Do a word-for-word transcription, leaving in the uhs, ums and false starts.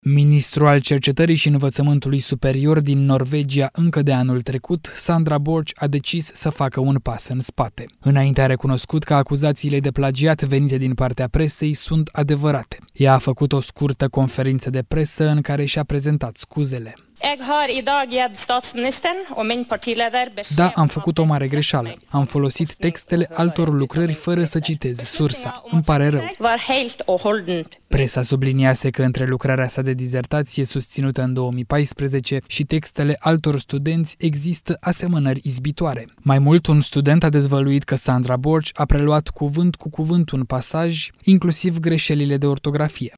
Ministrul al Cercetării și Învățământului Superior din Norvegia încă de anul trecut, Sandra Borch, a decis să facă un pas în spate. Înainte a recunoscut că acuzațiile de plagiat venite din partea presei sunt adevărate. Ea a făcut o scurtă conferință de presă în care și-a prezentat scuzele. Da, am făcut o mare greșeală. Am folosit textele altor lucrări fără să citez sursa. Îmi pare rău. Presa subliniase că între lucrarea sa de dizertație susținută în două mii paisprezece și textele altor studenți există asemănări izbitoare. Mai mult, un student a dezvăluit că Sandra Borch a preluat cuvânt cu cuvânt un pasaj, inclusiv greșelile de ortografie.